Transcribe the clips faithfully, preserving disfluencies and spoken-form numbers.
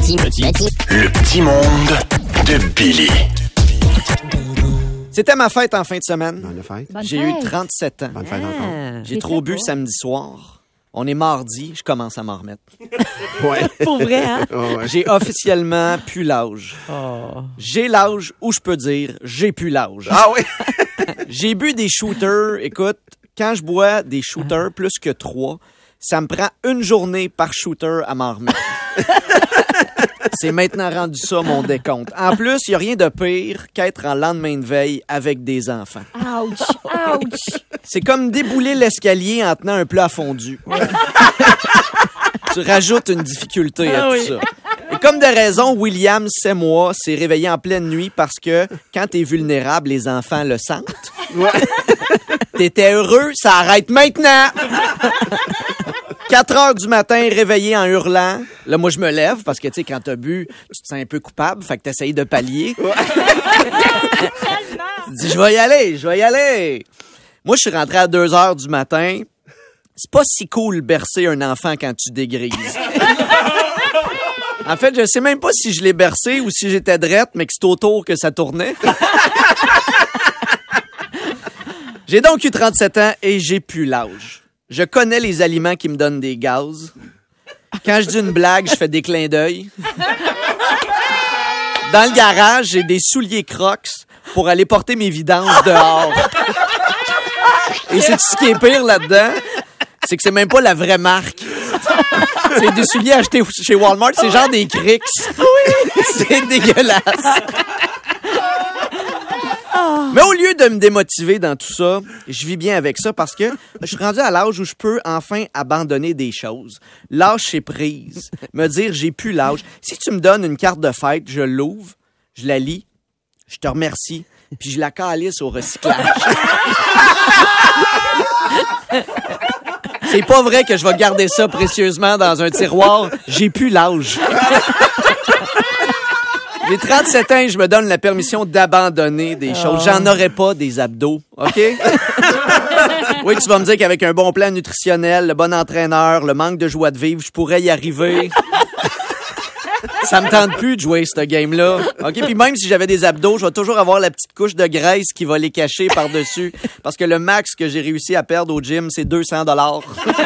petit, petit, petit. Le petit monde de Billy. C'était ma fête en fin de semaine. Bonne fête. Bonne J'ai fête. eu trente-sept ans. Bonne fête encore. J'ai Les trop fêtes bu pas. samedi soir. On est mardi, je commence à m'en remettre. Ouais. Pour vrai, hein? Oh, ouais. J'ai officiellement plus l'âge. J'ai l'âge où je peux dire j'ai plus l'âge. Ah oui? J'ai bu des shooters. Écoute, quand je bois des shooters plus que trois, ça me prend une journée par shooter à m'en remettre. C'est maintenant rendu ça, mon décompte. En plus, il n'y a rien de pire qu'être en lendemain de veille avec des enfants. Ouch, ouch. C'est comme débouler l'escalier en tenant un plat fondu. Tu rajoutes une difficulté à Ah tout oui. ça. Et comme de raison, William, c'est moi, s'est réveillé en pleine nuit parce que quand t'es vulnérable, les enfants le sentent. Ouais. T'étais heureux, ça arrête maintenant! quatre heures du matin, réveillé en hurlant. Là, moi, je me lève parce que, tu sais, quand t'as bu, tu te sens un peu coupable, fait que t'essayes de pallier. Tu dis, je vais y aller, je vais y aller. Moi, je suis rentré à deux heures du matin. C'est pas si cool bercer un enfant quand tu dégrises. En fait, je sais même pas si je l'ai bercé ou si j'étais drette, mais que c'est autour que ça tournait. J'ai donc eu trente-sept ans et j'ai plus l'âge. Je connais les aliments qui me donnent des gaz. Quand je dis une blague, je fais des clins d'œil. Dans le garage, j'ai des souliers Crocs pour aller porter mes vidanges dehors. Et c'est ce qui est pire là-dedans, c'est que c'est même pas la vraie marque. C'est des souliers achetés chez Walmart, c'est genre des Cricks. Oui. C'est dégueulasse. Mais au lieu de me démotiver dans tout ça, je vis bien avec ça parce que je suis rendu à l'âge où je peux enfin abandonner des choses. Lâcher prise, me dire j'ai plus l'âge. Si tu me donnes une carte de fête, je l'ouvre, je la lis, je te remercie, puis je la calisse au recyclage. C'est pas vrai que je vais garder ça précieusement dans un tiroir. J'ai plus l'âge. J'ai trente-sept ans et je me donne la permission d'abandonner des choses. J'en aurais pas des abdos, OK? Oui, tu vas me dire qu'avec un bon plan nutritionnel, le bon entraîneur, le manque de joie de vivre, je pourrais y arriver. Ça me tente plus de jouer ce game-là. OK? Puis même si j'avais des abdos, je vais toujours avoir la petite couche de graisse qui va les cacher par-dessus. Parce que le max que j'ai réussi à perdre au gym, c'est deux cents dollars.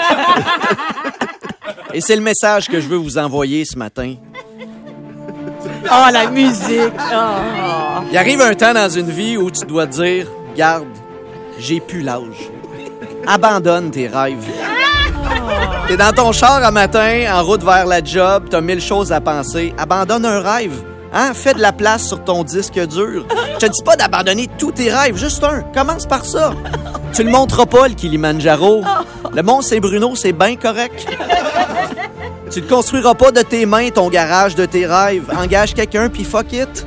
Et c'est le message que je veux vous envoyer ce matin. Oh, la musique. Oh. Il arrive un temps dans une vie où tu dois dire, garde, j'ai plus l'âge. Abandonne tes rêves. T'es dans ton char un matin, en route vers la job, t'as mille choses à penser. Abandonne un rêve. Hein? Fais de la place sur ton disque dur. Je te dis pas d'abandonner tous tes rêves, juste un. Commence par ça. Tu le monteras pas, le Kilimanjaro. Le Mont Saint-Bruno, c'est bien correct. Tu ne construiras pas de tes mains ton garage de tes rêves. Engage quelqu'un, puis fuck it.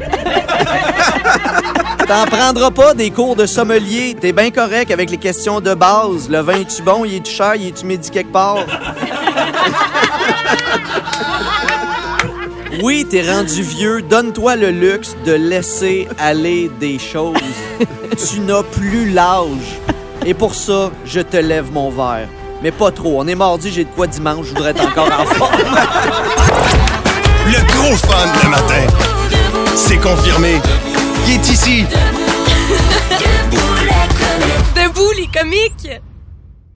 T'en prendras pas des cours de sommelier. T'es bien correct avec les questions de base. Le vin, est-tu bon? Il est-tu cher? Il est-tu midi quelque part? Oui, t'es rendu vieux. Donne-toi le luxe de laisser aller des choses. Tu n'as plus l'âge. Et pour ça, je te lève mon verre. Mais pas trop. On est mardi, j'ai de quoi dimanche. Je voudrais être encore en forme. Le gros fun le matin. C'est confirmé. Il est ici. Debout les comiques.